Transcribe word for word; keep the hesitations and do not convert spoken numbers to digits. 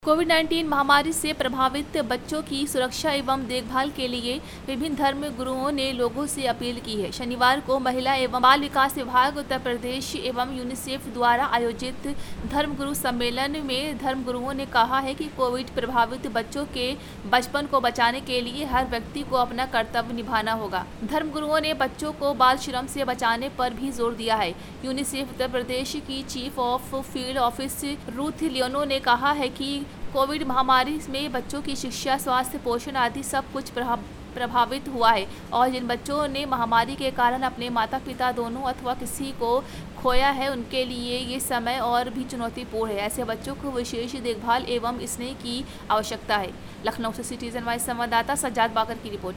Covid nineteen महामारी से प्रभावित बच्चों की सुरक्षा एवं देखभाल के लिए विभिन्न धर्म गुरुओं ने लोगों से अपील की है। शनिवार को महिला एवं बाल विकास विभाग उत्तर प्रदेश एवं यूनिसेफ द्वारा आयोजित धर्मगुरु सम्मेलन में धर्मगुरुओं ने कहा है कि कोविड प्रभावित बच्चों के बचपन को बचाने के लिए हर व्यक्ति को अपना कर्तव्य निभाना होगा। धर्मगुरुओं ने बच्चों को बाल श्रम से बचाने पर भी जोर दिया है। यूनिसेफ उत्तर प्रदेश की chief of field office Ruth Leono ने कहा है कि कोविड महामारी में बच्चों की शिक्षा, स्वास्थ्य, पोषण आदि सब कुछ प्रभावित हुआ है और जिन बच्चों ने महामारी के कारण अपने माता पिता दोनों अथवा किसी को खोया है, उनके लिए ये समय और भी चुनौतीपूर्ण है। ऐसे बच्चों को विशेष देखभाल एवं स्नेह की आवश्यकता है। लखनऊ से सिटीजन वाइज संवाददाता सज्जाद बाकर की रिपोर्ट।